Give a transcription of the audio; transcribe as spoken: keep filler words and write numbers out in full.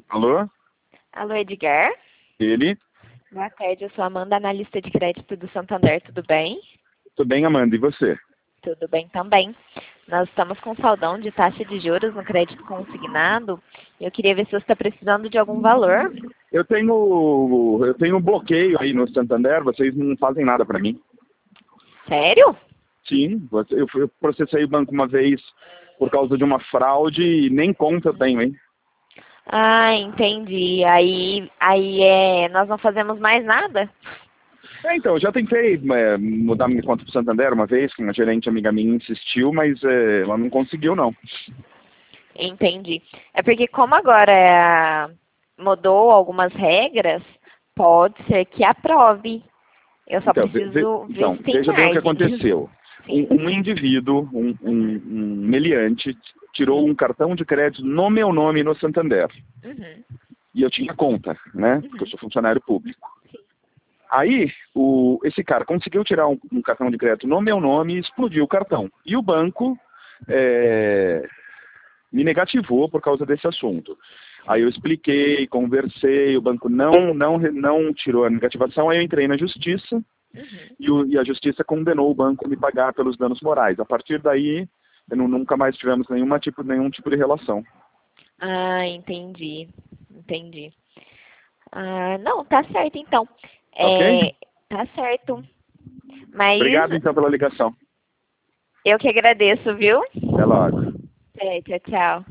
Alô? Alô, Edgar? Ele? Boa tarde, eu sou a Amanda, analista de crédito do Santander, tudo bem? Tudo bem, Amanda, e você? Tudo bem também. Nós estamos com saldão de taxa de juros no crédito consignado e eu queria ver se você está precisando de algum valor. Eu tenho, eu tenho um bloqueio aí no Santander, vocês não fazem nada para mim. Sério? Sim, você- eu fui- eu processei o banco uma vez por causa de uma fraude e nem conta eu tenho, hein? Ah, entendi. Aí, aí é, nós não fazemos mais nada? É, então, eu já tentei é, mudar minha conta para o Santander uma vez, que uma gerente amiga minha insistiu, mas é, ela não conseguiu, não. Entendi. É porque como agora é, mudou algumas regras, pode ser que aprove. Eu só Então, ve- ve- preciso ver então se tem veja bem o que margem. aconteceu. Sim. Um, um indivíduo, um, um, um meliante, tirou um cartão de crédito no meu nome no Santander. Uhum. E eu tinha conta, né? Porque eu Uhum. sou funcionário público. Aí, o, esse cara conseguiu tirar um, um cartão de crédito no meu nome e explodiu o cartão. E o banco é, me negativou por causa desse assunto. Aí eu expliquei, conversei, o banco não, não, não tirou a negativação, aí eu entrei na justiça Uhum. e, o, e a justiça condenou o banco a me pagar pelos danos morais. A partir daí, eu não, nunca mais tivemos nenhuma tipo, nenhum tipo de relação. Ah, entendi. Entendi. Ah, não, tá certo então. Tá ok? É, tá certo. Mas Obrigado então pela ligação. eu que agradeço, viu? Até logo. É, tchau, tchau.